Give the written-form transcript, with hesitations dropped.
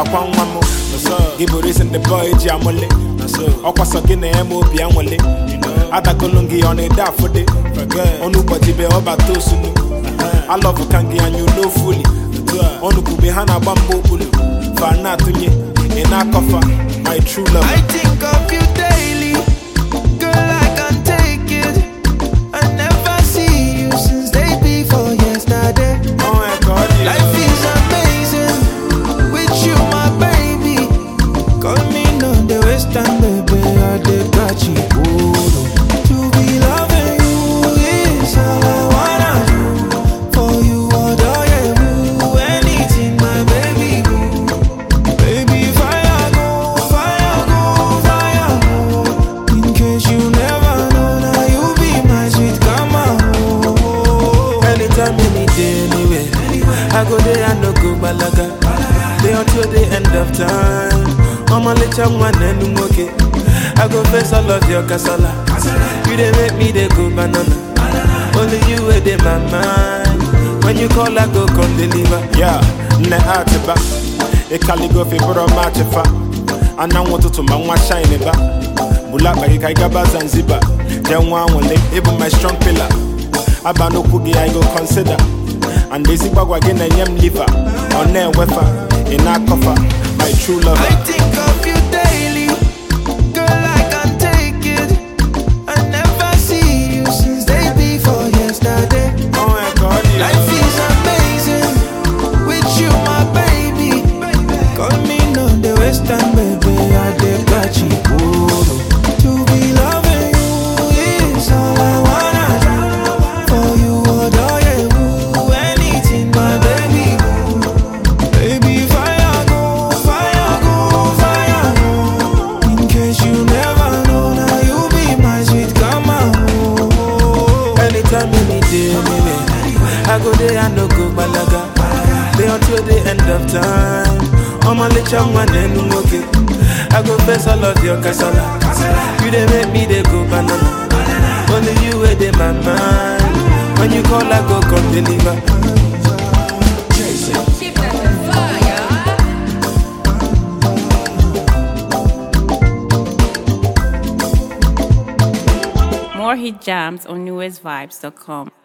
kwan wamo. Giboris and the boy Jamole. Okwaso gine emo bianwale. Ada kolongi on a daffodil. Onu bajibe oba tosunu. I love kangi and you know fully. Onu kube hana bambo ulu. Fana tunye in a koffer. My true love. I think of you daily. Girl, I can't take it. I never see you since day before yesterday. Oh my God, yeah. Life is amazing with you, my baby. Call me on the western baby, I did got you. To be loving you is all I wanna do. For you, all I do anything, my baby. Baby, fire go, fire go, fire go. In case you never know, now you be my sweet karma. Anytime, any day, anywhere. I go there and no go balaga. Day until the end of time. I'ma let you one and okay. I go face all of your casala. You they make me they go banana. Only you were in my mind. When you call, I go come deliver. Yeah, ne atiba. E calligraphy bro machefa. And I want to my shine ba. Bulak like Kaigaba Zanzibar. Then one even my strong pillar. Abano kugi I go consider. And they see bagwa again and yam liver. On their weapon. In our coffer, my true lover. I think of you daily. Girl, I can't take it. I never see you since day before yesterday. Oh my God, yeah. Life is amazing with you, my baby. Call me on the western baby, I did got you. To be loving you is all I wanna do. For you, all I do anything, my baby. Baby, fire go, fire go, fire go. In case you never know, now you be my sweet karma. Anytime, any day, anywhere. I go there and no go balaga. Day until the end of time. I'ma let you one and okay. I go face all of your casala. You they make me they go banana. Only you were in my mind. When you call, I go come deliver. More hit jams on newestvibes.com.